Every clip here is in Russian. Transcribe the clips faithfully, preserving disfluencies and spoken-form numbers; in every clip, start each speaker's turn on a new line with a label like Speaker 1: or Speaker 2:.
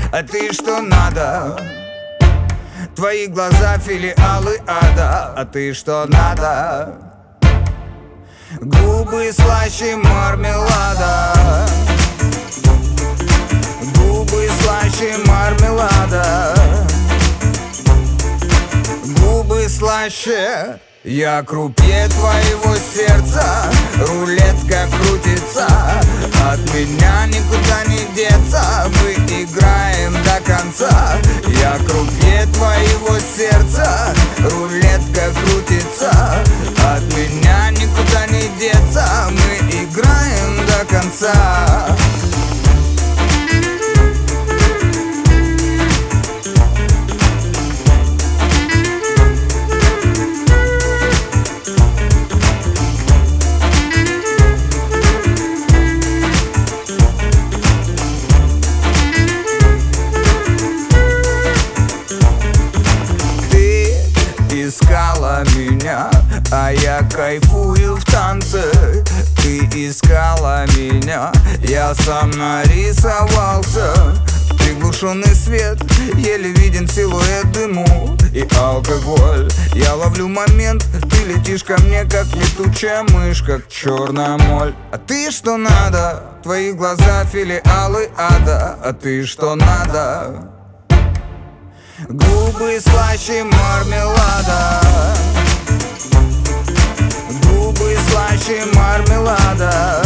Speaker 1: а ты что надо? Твои глаза филиалы ада, а ты что надо? Губы слаще мармелада, губы слаще мармелада, губы слаще. Я крупнее твоего сердца, рулетка крутится, от меня никуда не деться, мы играем до конца. Я крупнее твоего сердца, рулетка крутится, от меня никуда не деться, мы играем до конца. Искала меня, а я кайфую в танце. Ты искала меня, я сам нарисовался. Приглушенный свет, еле виден силуэт дыму и алкоголь. Я ловлю момент, ты летишь ко мне, как летучая мышь, как черная моль. А ты что надо? Твои глаза филиалы ада, а ты что надо? Губы слаще мармелада, губы слаще мармелада,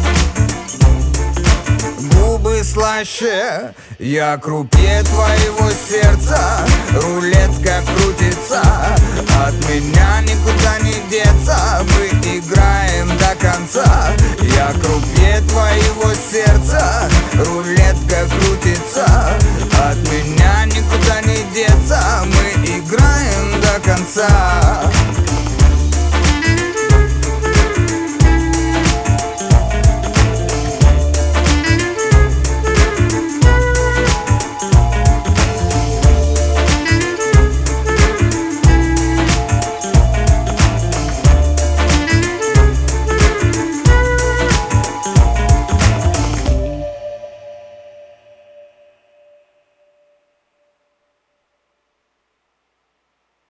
Speaker 1: губы слаще. Я крупнее твоего сердца, рулетка крутится, от меня никуда не деться, мы играем до конца. Я крупнее твоего сердца, рулетка крутится, от меня никуда не деться, мы играем до конца.